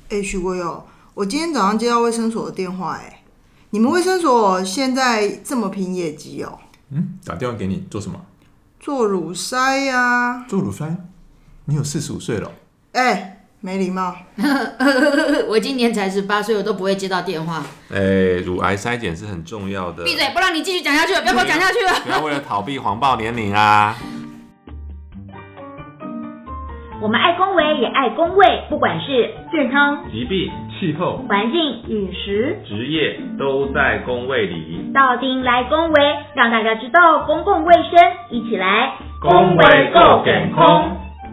许国友，我今天早上接到卫生所的电话，你们卫生所现在这么拼业绩哦？ 打电话给你做什么？ 做乳筛呀。 做乳筛？你有45岁了？ 没礼貌。 我今年才18岁，我都不会接到电话。 乳癌筛检是很重要的。 闭嘴，不让你继续讲下去了，不要给我讲下去了。 不要为了逃避谎报年龄啊！ 我们爱公卫也爱公卫，不管是健康、 疾病、 气候、 环境、 饮食、 职业都在公卫里。 到丁来公卫，让大家知道公共卫生，一起来公卫够健康。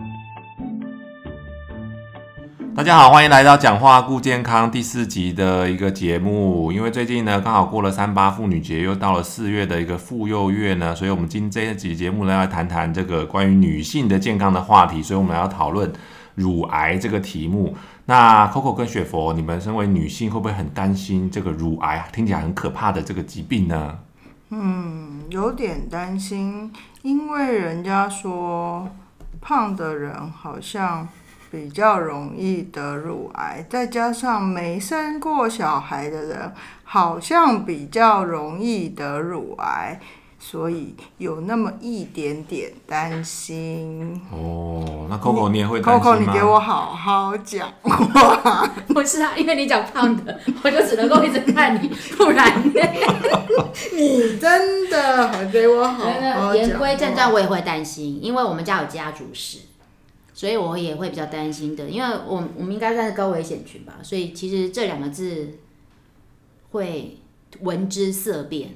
大家好，欢迎来到讲话顾健康第4集的一个节目。因为最近呢，刚好过了38妇女节，又到了4月的一个妇幼月呢，所以我们今天这一集节目呢，要谈谈这个关于女性的健康的话题，所以我们要讨论乳癌这个题目。那 Coco 跟雪佛，你们身为女性，会不会很担心这个乳癌听起来很可怕的这个疾病呢？ 有点担心，因为人家说胖的人好像比较容易得乳癌，再加上没生过小孩的人好像比较容易得乳癌，所以有那么一点点担心。 那 Coco 你也会担心吗？ Coco 你给我好好讲话。 不是啊，因为你讲胖的，我就只能够一直看你，不然呢？ 你真的给我好好讲话。 言归正传，我也会担心，因为我们家有家族史。所以我也会比较担心的，因为我们应该算是高危险群吧，所以其实这2个字会闻之色变。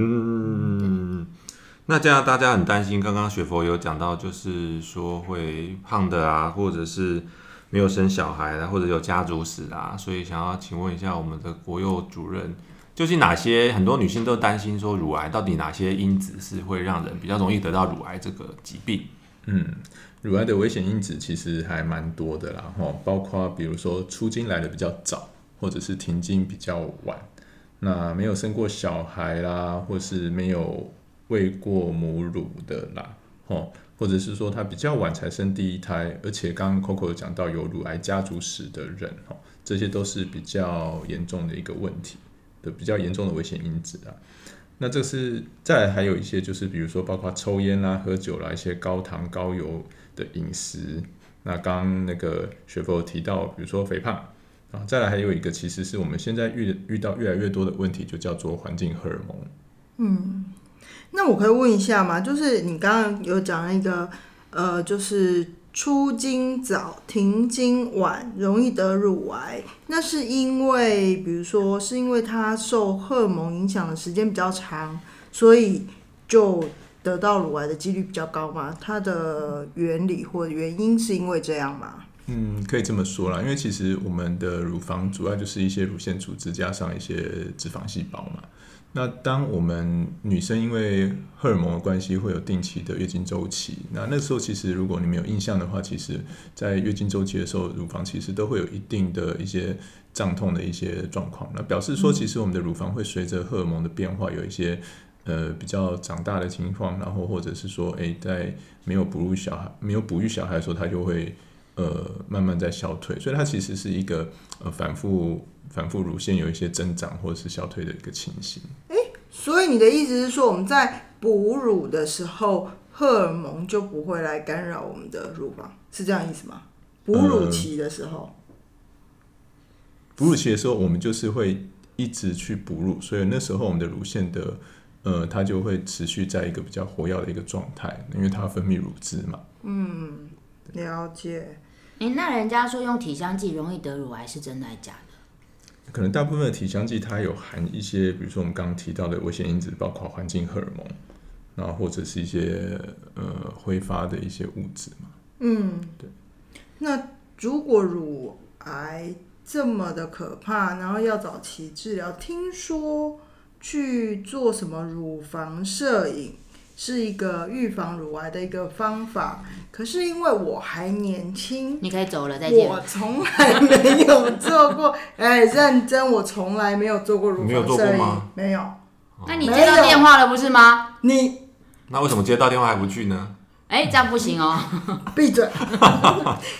那这样大家很担心，刚刚雪佛有讲到，就是说会胖的啊，或者是没有生小孩啊，或者有家族史啊，所以想要请问一下我们的国幼主任，究竟哪些很多女性都担心说乳癌到底哪些因子是会让人比较容易得到乳癌这个疾病？ 乳癌的危险因子其实还蛮多的啦，包括比如说出经来的比较早，或者是停经比较晚，那没有生过小孩啦，或是没有喂过母乳的啦，或者是说他比较晚才生第一胎，而且刚刚 Coco 有讲到有乳癌家族史的人，这些都是比较严重的一个问题的，比较严重的危险因子啊。那这是再来还有一些就是比如说包括抽烟啦、喝酒啦、一些高糖高油的饮食。那刚刚那个雪佛提到比如说肥胖啊，再来还有一个其实是我们现在遇到越来越多的问题，就叫做环境荷尔蒙。 那我可以问一下吗？就是你刚刚有讲一个就是出经早停经晚容易得乳癌，那是因为比如说是因为它受荷尔蒙影响的时间比较长，所以就得到乳癌的几率比较高吗？它的原理或原因是因为这样吗？ 可以这么说啦，因为其实我们的乳房主要就是一些乳腺组织加上一些脂肪细胞嘛。那当我们女生因为荷尔蒙的关系会有定期的月经周期，那时候其实如果你没有印象的话，其实在月经周期的时候，乳房其实都会有一定的一些胀痛的一些状况，那表示说其实我们的乳房会随着荷尔蒙的变化有一些比较长大的情况，然后或者是说在没有哺育小孩的时候，它就会慢慢在消退，所以它其实是一个反复乳腺有一些增长或者是消退的一个情形。 所以你的意思是说，我们在哺乳的时候，荷尔蒙就不会来干扰我们的乳房，是这样意思吗？哺乳期的时候， 哺乳期的时候，我们就是会一直去哺乳，所以那时候我们的乳腺的它就会持续在一个比较活跃的一个状态，因为它分泌乳汁嘛。 了解。 那人家说用体香剂容易得乳癌是真的还是假的？ 可能大部分的体香剂它有含一些，比如说我们刚刚提到的危险因子，包括环境荷尔蒙，然后或者是一些挥发的一些物质嘛。对。 那如果乳癌这么的可怕，然后要早期治疗，听说去做什么乳房摄影是一个预防乳癌的一个方法，可是因为我还年轻， 你可以走了，再见。 我从来没有做过，认真，我从来没有做过乳房摄影。 没有做过吗？ 没有。 那你接到电话了不是吗？ 那为什么接到电话还不去呢？ 这样不行哦。 闭嘴。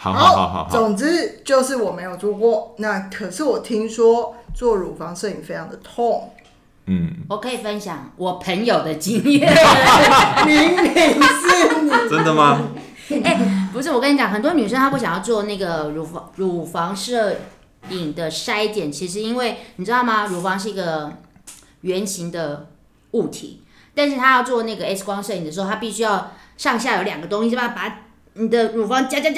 好， 总之就是我没有做过，那可是我听说做乳房摄影非常的痛。 我可以分享我朋友的经验。 明明是你， 真的吗？ 不是，我跟你讲，很多女生她不想要做那个乳房摄影的筛检，其实因为你知道吗？乳房是一个圆形的物体，但是她要做那个 X 光摄影的时候，她必须要上下有2个东西，把你的乳房夹的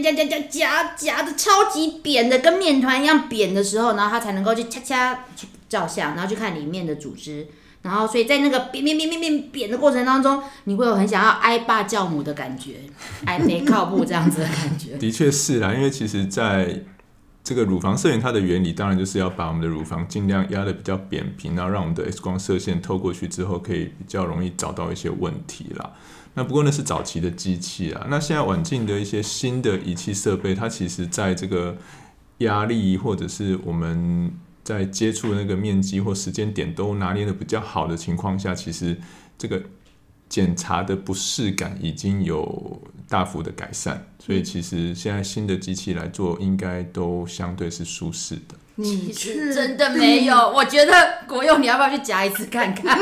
超级扁的，跟面团一样扁的时候，然后她才能够去掐去照相，然后去看里面的组织。然后，所以在那个扁的过程当中，你会有很想要挨爸教母的感觉，挨背靠步这样子的感觉。 的确是啦，因为其实在这个乳房摄影，它的原理当然就是要把我们的乳房尽量压得比较扁平，然后让我们的 X 光射线透过去之后，可以比较容易找到一些问题啦。那不过那是早期的机器啊，那现在晚近的一些新的仪器设备，它其实在这个压力或者是我们在接触那个面积或时间点都拿捏的比较好的情况下，其实这个检查的不适感已经有大幅的改善，所以其实现在新的机器来做，应该都相对是舒适的。 你去真的没有，我觉得国佑你要不要去夹一次看看？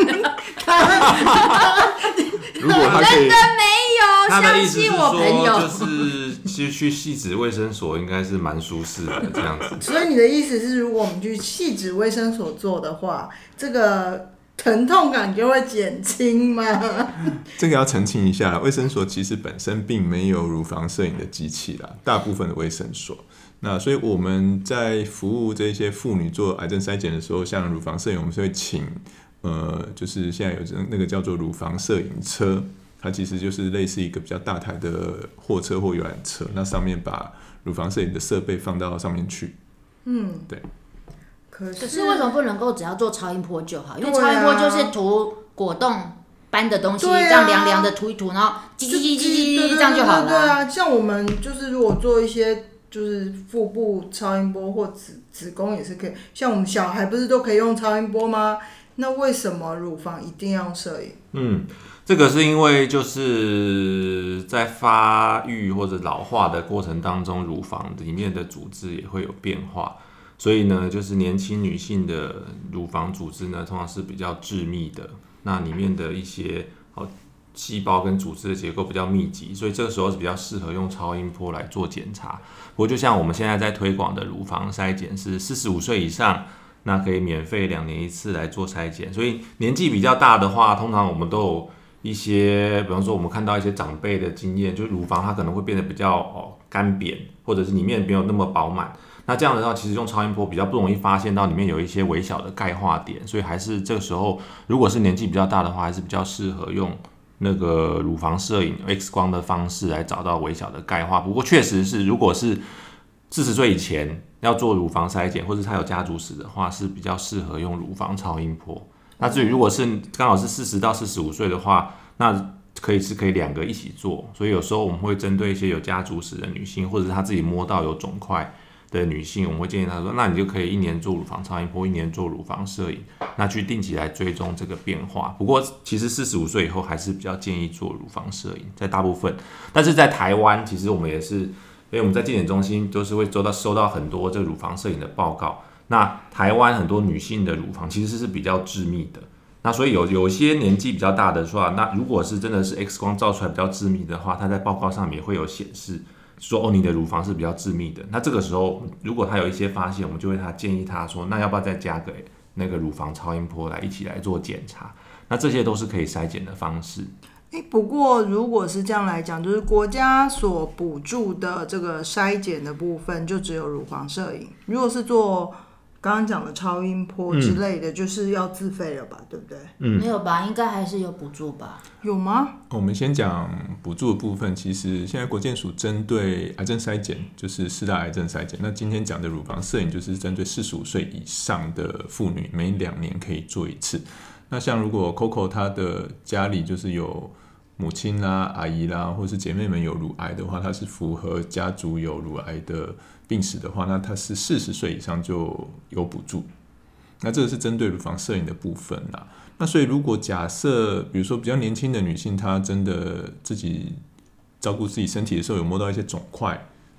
如果他可以， 真的没有， 他的意思是相信我朋友。 说，就是其实去细指卫生所应该是蛮舒适的这样子。 所以你的意思是，如果我们去细指卫生所做的话，这个疼痛感就会减轻吗？ 这个要澄清一下，卫生所其实本身并没有乳房摄影的机器啦，大部分的卫生所。那所以我们在服务这些妇女做癌症筛检的时候，像乳房摄影，我们是会请就是现在有那个叫做乳房摄影车，它其实就是类似一个比较大台的货车或游览车，那上面把乳房摄影的设备放到上面去。对。 可是为什么不能够只要做超音波就好？因为对啊超音波就是涂果冻般的东西， 对啊这样凉凉的涂一涂，然后叽这样就好了。 对啊，像我们就是如果做一些就是腹部超音波或子宫也是可以，像我们小孩不是都可以用超音波吗？那为什么乳房一定要用摄影？ 这个是因为就是在发育或者老化的过程当中，乳房里面的组织也会有变化，所以呢，就是年轻女性的乳房组织呢，通常是比较致密的，那里面的一些细胞跟组织的结构比较密集，所以这个时候是比较适合用超音波来做检查。不过就像我们现在在推广的乳房筛检是45岁以上，那可以免费2年1次来做筛检，所以年纪比较大的话，通常我们都有一些，比方说我们看到一些长辈的经验，就是乳房它可能会变得比较干扁，或者是里面没有那么饱满。那这样的话，其实用超音波比较不容易发现到里面有一些微小的钙化点，所以还是这个时候，如果是年纪比较大的话，还是比较适合用那个乳房摄影 X 光的方式来找到微小的钙化。不过确实是，如果是40岁以前要做乳房筛检，或者他有家族史的话，是比较适合用乳房超音波。那至于如果是刚好是40到45岁的话，那可以2个一起做。所以有时候我们会针对一些有家族史的女性，或者是她自己摸到有肿块的女性，我们会建议她说，那你就可以1年做乳房超音波，1年做乳房摄影，那去定期来追踪这个变化。不过其实45岁以后还是比较建议做乳房摄影，在大部分。但是在台湾，其实我们也是，因为我们在健检中心都是会收到很多这个乳房摄影的报告。那台湾很多女性的乳房其实是比较致密的，那所以有一些年纪比较大的话，那如果是真的是 X 光照出来比较致密的话，它在报告上面也会有显示说你的乳房是比较致密的。那这个时候如果他有一些发现，我们就会建议他说，那要不要再加个那个乳房超音波来一起来做检查？那这些都是可以筛检的方式。 不过如果是这样来讲，就是国家所补助的这个筛检的部分，就只有乳房摄影。如果是做刚刚讲的超音波之类的，就是要自费了吧，对不对？ 没有吧？应该还是有补助吧？ 有吗？ 我们先讲补助的部分。其实现在国健署针对癌症筛检，就是4大癌症筛检。那今天讲的乳房摄影，就是针对45岁以上的妇女，每2年可以做1次。那像如果 Coco 她的家里就是有母亲啦、阿姨啦，或是姐妹们有乳癌的话，她是符合家族有乳癌的病史的话，那她是40岁以上就有补助。那这个是针对乳房摄影的部分啦。那所以如果假设比如说比较年轻的女性，她真的自己照顾自己身体的时候有摸到一些肿块，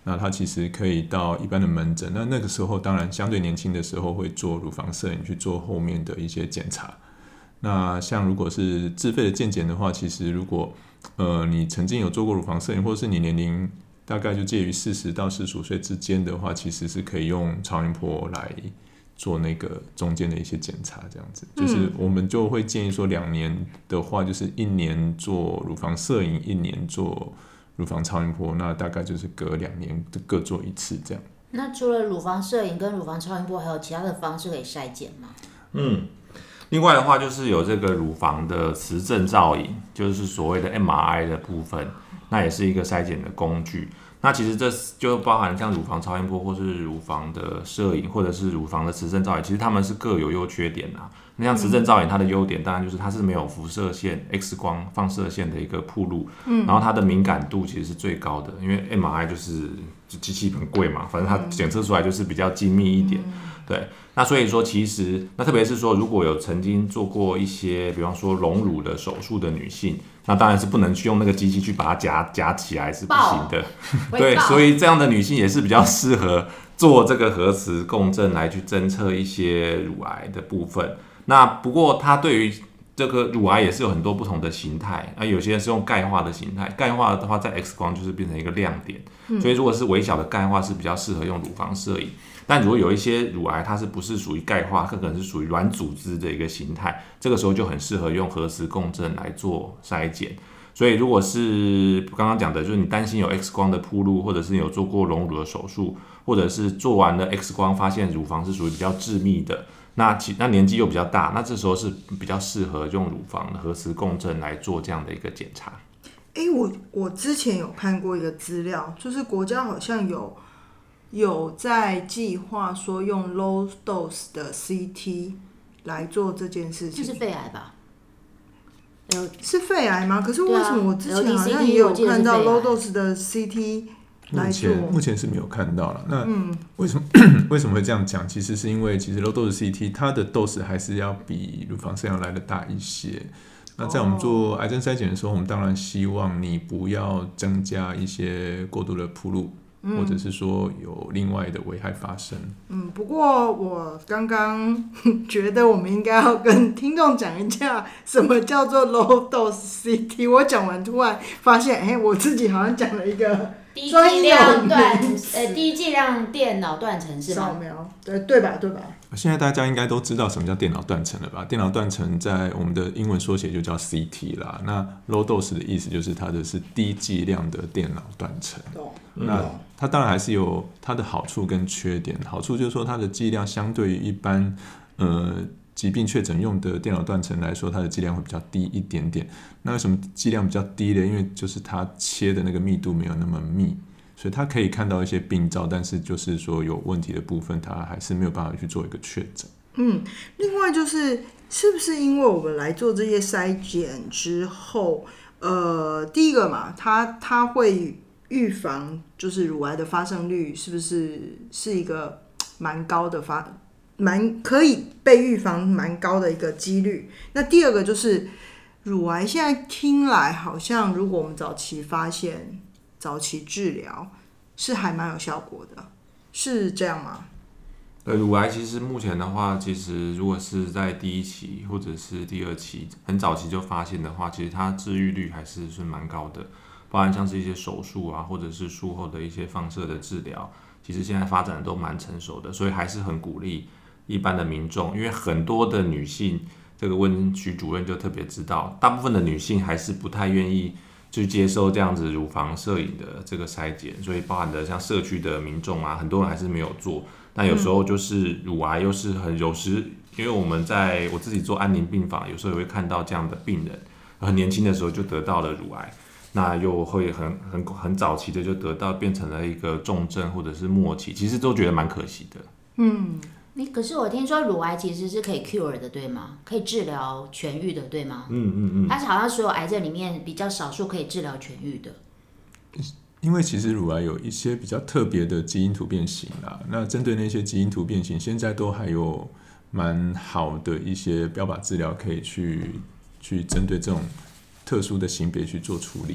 那他其实可以到一般的门诊，那个时候当然相对年轻的时候会做乳房摄影去做后面的一些检查。那像如果是自费的健检的话，其实如果你曾经有做过乳房摄影，或者是你年龄大概就介于40到45岁之间的话，其实是可以用超音波来做那个中间的一些检查，这样子。就是我们就会建议说，2年的话，就是1年做乳房摄影，1年做乳房超音波，那大概就是隔2年各做1次这样。 那除了乳房摄影跟乳房超音波，还有其他的方式可以筛检吗？ 另外的话就是有这个乳房的磁振造影，就是所谓的 MRI 的部分，那也是一个筛检的工具。那其实这就包含像乳房超音波或是乳房的摄影，或者是乳房的磁振造影，其实它们是各有优缺点啊。那像磁振造影，它的优点当然就是它是没有辐射线、X 光放射线的一个暴露，然后它的敏感度其实是最高的，因为 MRI 就是机器很贵嘛，反正它检测出来就是比较精密一点，对。那所以说，其实那特别是说，如果有曾经做过一些，比方说隆乳的手术的女性，那当然是不能去用那个机器去把它夹起来，是不行的。对，所以这样的女性也是比较适合做这个核磁共振来去侦测一些乳癌的部分。那不过它对于这个乳癌也是有很多不同的形态，有些人是用钙化的形态，钙化的话在 X 光就是变成一个亮点，所以如果是微小的钙化是比较适合用乳房摄影。但如果有一些乳癌，它是不是属于钙化，它可能是属于软组织的一个形态，这个时候就很适合用核磁共振来做筛检。所以如果是刚刚讲的，就是你担心有 X 光的暴露，或者是你有做过隆乳的手术，或者是做完了 X 光发现乳房是属于比较致密的，那年纪又比较大，那这时候是比较适合用乳房的核磁共振来做这样的一个检查。 我之前有看过一个资料，就是国家好像有在计划说用 low dose 的 CT 来做这件事情。 这是肺癌吧？ 是肺癌吗？可是为什么我之前好像也有看到 low dose 的 CT 来做？ 目前是没有看到了。那为什么会这样讲？其实是因为其实 low dose CT 它的 dose 还是要比乳房摄影来的大一些。那在我们做癌症筛检的时候，我们当然希望你不要增加一些过度的暴露，或者是说有另外的危害发生。 不过我刚刚觉得我们应该要跟听众讲一下什么叫做 low dose CT。我讲完突然发现，我自己好像讲了一个低剂量低剂量电脑断层是吗？ 扫描，对吧？ 现在大家应该都知道什么叫电脑断层了吧？电脑断层在我们的英文缩写就叫 CT 啦。那 low dose 的意思就是它的是低剂量的电脑断层。那它当然还是有它的好处跟缺点。好处就是说它的剂量相对于一般疾病确诊用的电脑断层来说，它的剂量会比较低一点点。那为什么剂量比较低呢？因为就是它切的那个密度没有那么密，所以它可以看到一些病灶，但是就是说有问题的部分，它还是没有办法去做一个确诊。 另外就是是不是因为我们来做这些筛检之后，第一个嘛，它会预防就是乳癌的发生率是不是一个蛮高的可以被预防蛮高的一个几率。那第二个就是乳癌现在听来好像如果我们早期发现早期治疗是还蛮有效果的，是这样吗？ 乳癌其实目前的话，其实如果是在第1期或者是第2期很早期就发现的话，其实它治愈率还是蛮高的，包含像是一些手术啊，或者是术后的一些放射的治疗，其实现在发展的都蛮成熟的，所以还是很鼓励一般的民众，因为很多的女性，这个问徐主任就特别知道，大部分的女性还是不太愿意去接受这样子乳房摄影的这个筛检，所以包含的像社区的民众啊，很多人还是没有做。但有时候就是乳癌又是有时，因为我自己做安宁病房，有时候也会看到这样的病人，很年轻的时候就得到了乳癌，那又会很早期的就得到变成了一个重症或者是末期，其实都觉得蛮可惜的。 可是我听说乳癌其实是可以 cure 的，对吗？可以治疗痊愈的，对吗？它是好像所有癌症里面比较少数可以治疗痊愈的。 因为其实乳癌有一些比较特别的基因突变型啦，那针对那些基因突变型，现在都还有蛮好的一些标靶治疗可以去针对这种特殊的型别去做处理。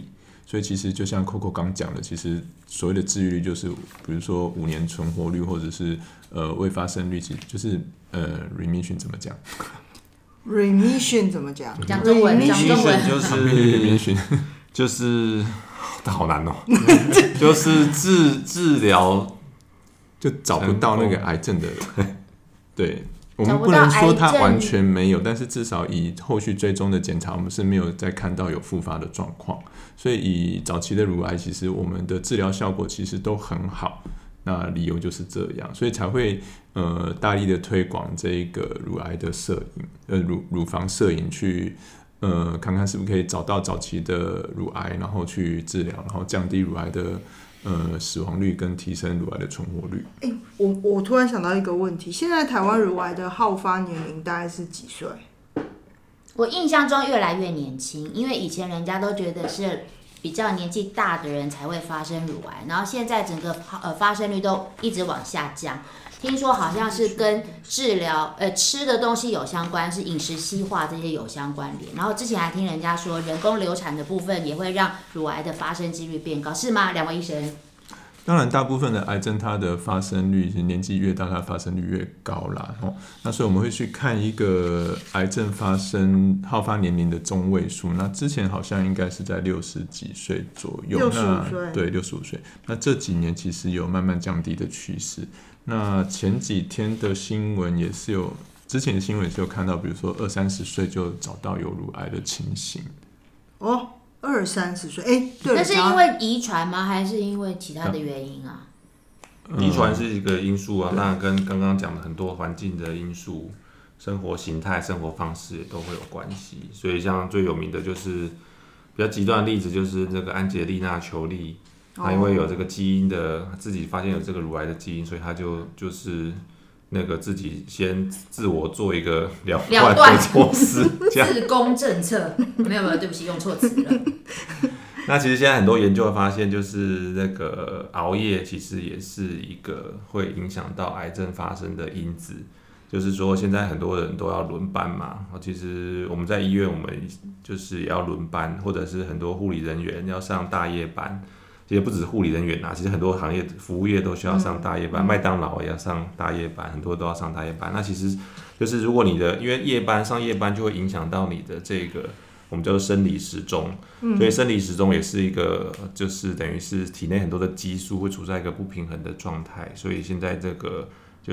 所以其实就像 Coco 刚讲的，其实所谓的治愈率就是比如说5年存活率或者是未发生率，其实就是remission 怎么讲 ？remission 怎么讲？ 讲中文，讲中文就是 remission 就是好难哦，就是治疗就找不到那个癌症的人，对。我们不能说它完全没有，但是至少以后续追踪的检查，我们是没有再看到有复发的状况。所以以早期的乳癌，其实我们的治疗效果其实都很好。那理由就是这样，所以才会大力的推广这个乳癌的摄影，乳房摄影去看看是不是可以找到早期的乳癌，然后去治疗，然后降低乳癌的死亡率跟提升乳癌的存活率。 我突然想到一个问题，现在台湾乳癌的好发年龄大概是几岁？ 我印象中越来越年轻，因为以前人家都觉得是比较年纪大的人才会发生乳癌，然后现在整个发生率都一直往下降。听说好像是跟治疗吃的东西有相关，是饮食西化这些有相关联。然后之前还听人家说人工流产的部分也会让乳癌的发生几率变高，是吗？两位医生？ 当然，大部分的癌症它的发生率年纪越大，它的发生率越高啦。那所以我们会去看一个癌症好发年龄的中位数。那之前好像应该是在60几岁左右。 65岁。 对，65岁。那这几年其实有慢慢降低的趋势。那前几天的新闻也是有，之前的新闻也是有看到，比如说20-30岁就找到有乳癌的情形。 哦。20-30岁，对了， 那是因为遗传吗？还是因为其他的原因啊？ 遗传是一个因素啊，当然跟刚刚讲的很多环境的因素、生活形态、生活方式也都会有关系。所以像最有名的就是比较极端的例子，就是这个安吉丽娜·裘丽，她因为有这个基因的，自己发现有这个乳癌的基因，所以她就是那个自己先自我做一个了断的措施， 自宫政策没有，对不起，用错词了。 那其实现在很多研究发现，就是那个熬夜其实也是一个会影响到癌症发生的因子。就是说，现在很多人都要轮班嘛，其实我们在医院，我们就是也要轮班，或者是很多护理人员要上大夜班。其实不只是护理人员其实很多行业服务业都需要上大夜班，麦当劳也要上大夜班，很多都要上大夜班。那其实就是如果你的因为上夜班就会影响到你的这个我们叫做生理时钟，所以生理时钟也是一个就是等于是体内很多的激素会处在一个不平衡的状态，所以现在这个就是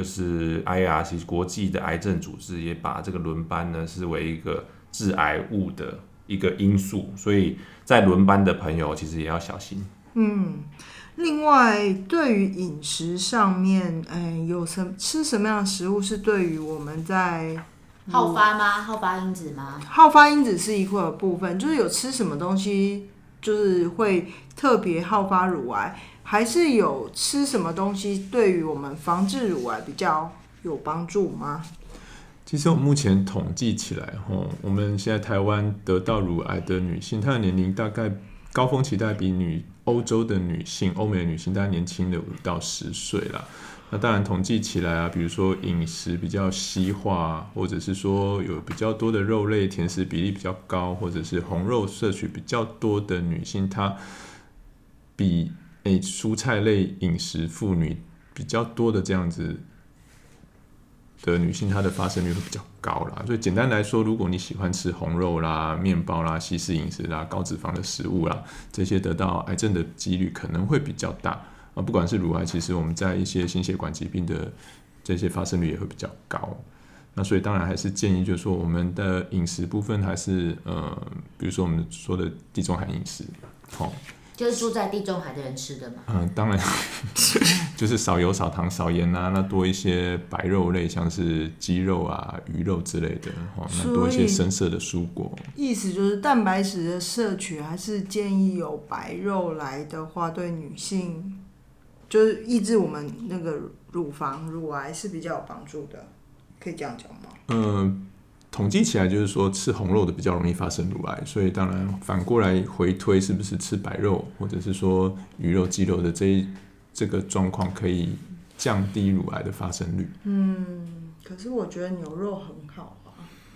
IARC 国际的癌症组织也把这个轮班呢视为一个致癌物的一个因素，所以在轮班的朋友其实也要小心。 另外对于饮食上面，吃什么样的食物是对于我们在好发吗？好发因子吗？ 好发因子是一块部分，就是有吃什么东西就是会特别好发乳癌，还是有吃什么东西对于我们防治乳癌比较有帮助吗？ 其实我目前统计起来，我们现在台湾得到乳癌的女性，她的年龄大概高峰期大概比欧洲的女性、欧美的女性大概年轻了5到10岁啦。那当然统计起来啊，比如说饮食比较西化，或者是说有比较多的肉类、甜食比例比较高，或者是红肉摄取比较多的女性，她比蔬菜类饮食妇女比较多的这样子的女性，她的发生率会比较高啦。所以简单来说，如果你喜欢吃红肉啦、面包啦、西式饮食啦、高脂肪的食物啦，这些得到癌症的几率可能会比较大。不管是乳癌，其实我们在一些心血管疾病的这些发生率也会比较高。那所以当然还是建议，就是说我们的饮食部分还是比如说我们说的地中海饮食， 就是住在地中海的人吃的嘛。 当然就是少油、少糖、少盐啊，那多一些白肉类，像是鸡肉啊、鱼肉之类的，那多一些深色的蔬果。 意思就是蛋白质的摄取还是建议有白肉来的话，对女性就是抑制我们那个乳癌是比较有帮助的，可以这样讲吗？ 统计起来就是说吃红肉的比较容易发生乳癌，所以当然反过来回推，是不是吃白肉或者是说鱼肉、鸡肉的这个状况可以降低乳癌的发生率？ 可是我觉得牛肉很好啊。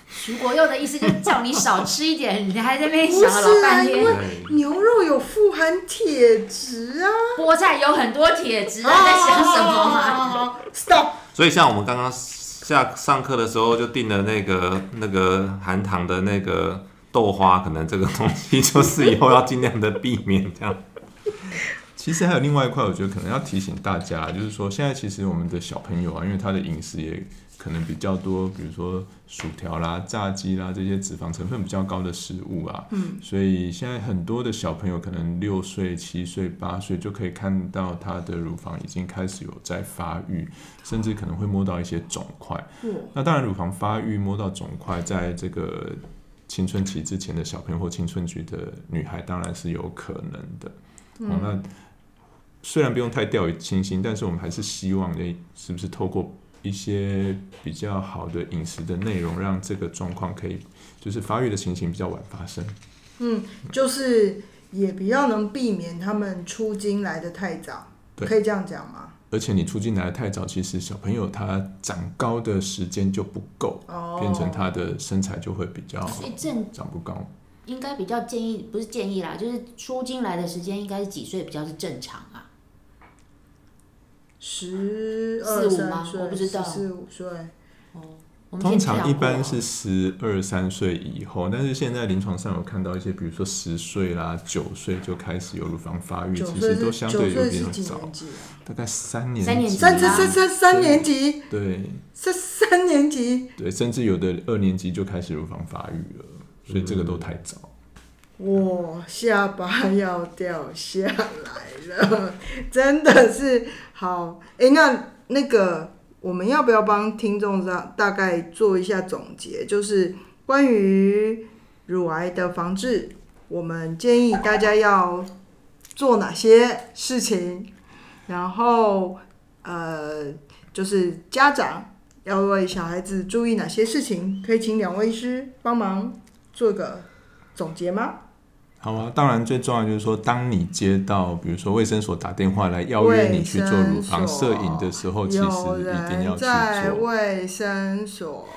徐国佑的意思就是叫你少吃一点，你还在那边想了老半天。 不是啊，因为牛肉有富含铁质啊， 菠菜有很多铁质啊，在想什么啊 ？Stop。 所以像我们刚刚上课的时候就订了那个含糖的那个豆花，可能这个东西就是以后要尽量的避免这样。 其实还有另外一块，我觉得可能要提醒大家，就是说现在其实我们的小朋友啊，因为他的饮食也可能比较多，比如说薯条啦、炸鸡啦这些脂肪成分比较高的食物啊，所以现在很多的小朋友可能6岁、7岁、8岁就可以看到他的乳房已经开始有在发育，甚至可能会摸到一些肿块。那当然，乳房发育摸到肿块，在这个青春期之前的小朋友或青春期的女孩，当然是有可能的。那虽然不用太掉以轻心，但是我们还是希望，是不是透过一些比较好的饮食的内容，让这个状况可以，就是发育的情形比较晚发生。 就是也比较能避免他们出经来的太早，可以这样讲吗？ 而且你出经来的太早，其实小朋友他长高的时间就不够，变成他的身材就会比较长不高。 应该比较建议，不是建议啦，就是出经来的时间应该是几岁比较是正常啊 ？12、 15吗？ 13岁， 我不知道 14、15岁。 通常一般是12、13岁以后，但是现在临床上有看到一些，比如说10岁啦、9岁就开始有乳房发育，其实都相对有点早，大概3年级。 3年级？ 对， 是3年级？ 对，甚至有的2年级就开始乳房发育了，所以这个都太早。 我下巴要掉下来了，真的是好。那个我们要不要帮听众大概做一下总结？就是关于乳癌的防治，我们建议大家要做哪些事情，然后就是家长要为小孩子注意哪些事情，可以请2位医师帮忙做个总结吗？ 好啊，当然最重要就是说，当你接到比如说卫生所打电话来邀约你去做乳房摄影的时候，其实一定要去做。 在卫生所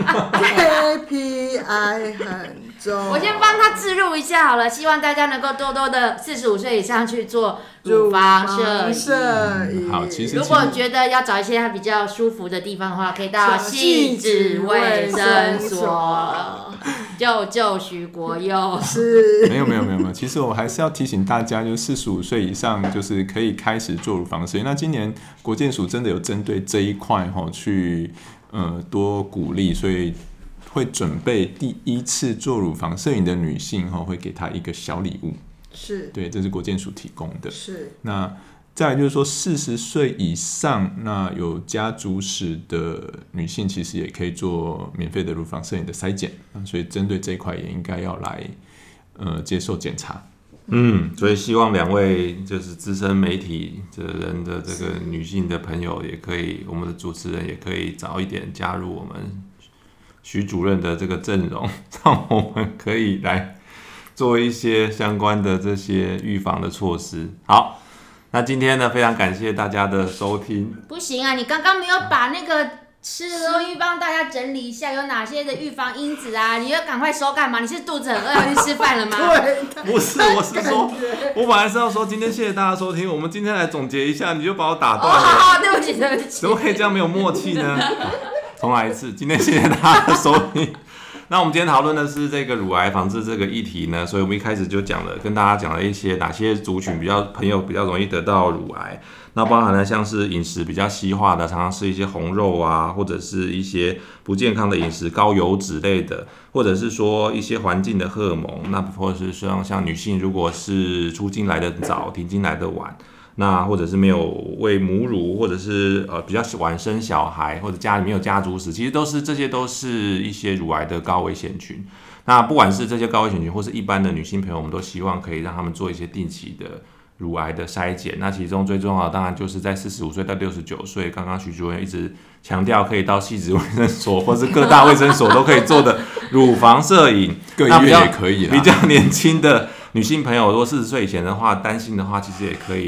KPI 很重。 我先帮他置入一下好了，希望大家能够多多的45岁以上去做乳房摄影。 好，其实如果觉得要找一些比较舒服的地方的话，可以到汐止卫生所。救徐国佑是没有，其实我还是要提醒大家，就是45岁以上就是可以开始做乳房摄影。那今年国健署真的有针对这一块去多鼓励，所以会准备第一次做乳房摄影的女性会给她一个小礼物。 是， 对，这是国健署提供的。 是， 那再来就是说40岁以上，那有家族史的女性其实也可以做免费的乳房摄影的筛检，所以针对这一块也应该要来接受检查。 所以希望2位就是资深媒体的人的这个女性的朋友，也可以，我们的主持人也可以早一点加入我们徐主任的这个阵容，让我们可以来做一些相关的这些预防的措施。好。那今天呢，非常感谢大家的收听。 不行啊，你刚刚没有把那个吃的东西帮大家整理一下，有哪些的预防因子啊？你要赶快收干嘛？你是肚子很饿要去吃饭了吗？ 不是，我是说，我本来是要说今天谢谢大家收听，我们今天来总结一下，你就把我打断了。 好，对不起。 怎么可以这样没有默契呢？重来一次，今天谢谢大家的收听。那我们今天讨论的是这个乳癌防治这个议题呢，所以我们一开始就跟大家讲了一些哪些族群朋友比较容易得到乳癌，那包含了像是饮食比较西化的，常常吃一些红肉啊，或者是一些不健康的饮食，高油脂类的，或者是说一些环境的荷尔蒙，那或者是像女性如果是出经来的早，停经来的晚。那或者是没有喂母乳，或者是比较晚生小孩，或者家里没有家族史，其实这些都是一些乳癌的高危险群。那不管是这些高危险群，或是一般的女性朋友，我们都希望可以让他们做一些定期的乳癌的筛检。那其中最重要的当然就是在45岁到69岁，刚刚徐主任一直强调可以到汐止卫生所或是各大卫生所都可以做的乳房摄影， 各医院也可以啦。 比较年轻的女性朋友，如果40岁以前的话，担心的话，其实也可以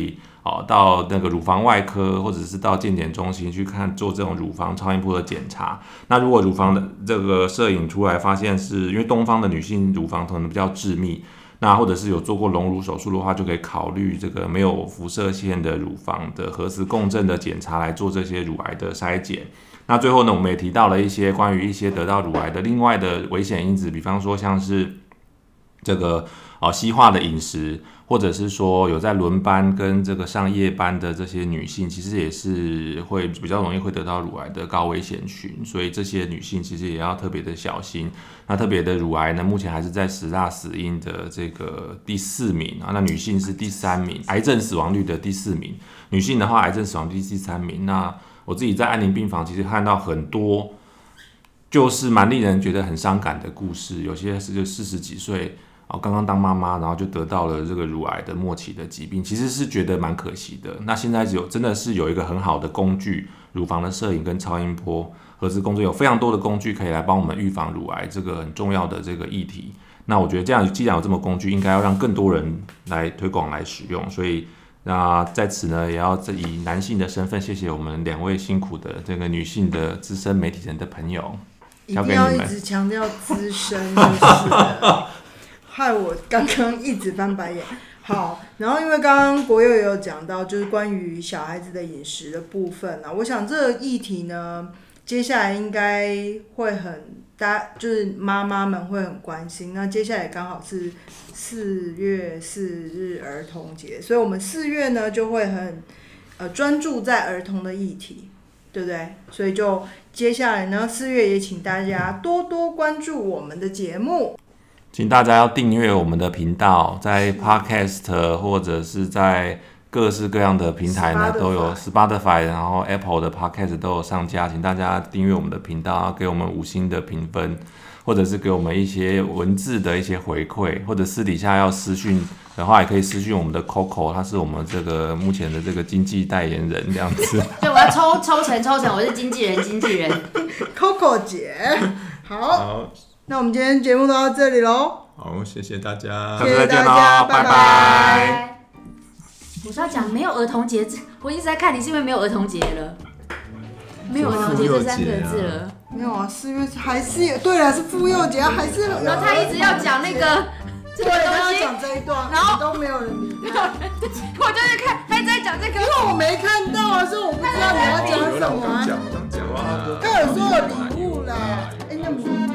到那个乳房外科或者是到健检中心去做这种乳房超音波的检查。那如果乳房的这个摄影出来发现是因为东方的女性乳房可能比较致密，那或者是有做过隆乳手术的话，就可以考虑这个没有辐射线的乳房的核磁共振的检查来做这些乳癌的筛检。那最后呢，我们也提到了一些关于一些得到乳癌的另外的危险因子，比方说像是这个西化的饮食，或者是说有在轮班跟这个上夜班的这些女性，其实也是会比较容易会得到乳癌的高危险群，所以这些女性其实也要特别的小心。那特别的乳癌呢，目前还是在10大死因的这个第4名啊，那女性是第3名，癌症死亡率的第4名。女性的话，癌症死亡率第3名。那我自己在安宁病房其实看到很多就是蛮令人觉得很伤感的故事，有些是就40几岁刚刚当妈妈，然后就得到了这个乳癌的末期的疾病，其实是觉得蛮可惜的。那现在真的是有一个很好的工具，乳房的摄影跟超音波、核磁共振，有非常多的工具可以来帮我们预防乳癌这个很重要的这个议题。那我觉得这样既然有这么工具，应该要让更多人来推广来使用。所以那在此呢，也要以男性的身份，谢谢我们2位辛苦的这个女性的资深媒体人的朋友， 一定要一直强调资深就是了。害我刚刚一直翻白眼。好，然后因为刚刚国佑也有讲到，就是关于小孩子的饮食的部分啊，我想这个议题呢，接下来应该会就是妈妈们会很关心。那接下来刚好是4月4日儿童节，所以我们4月呢就会很专注在儿童的议题，对不对？所以就接下来呢4月也请大家多多关注我们的节目。 请大家要订阅我们的频道，在 Podcast 或者是在各式各样的平台呢都有 Spotify， 然后 Apple 的 Podcast 都有上架，请大家订阅我们的频道，给我们5星的评分，或者是给我们一些文字的一些回馈，或者私底下要私讯的话，也可以私讯我们的 Coco， 他是我们这个目前的这个经纪代言人这样子。 对，我要抽成，我是经纪人。 Coco 姐，好。那我们今天节目都到这里咯。 好，谢谢大家， 下次再见咯，拜拜。 我是要讲没有儿童节，我一直在看你是因为没有儿童节了，没有儿童节这3个字了。 没有啊，4月还是有，对了，是妇幼节，还是有。 然后他一直要讲那个这个东西， 他要讲这一段， 然后都没有人理他。 我就在看，他一直在讲这个， 因为我没看到啊，所以我不知道你要讲什么啊。 我刚讲了， 他有说有礼物啦，那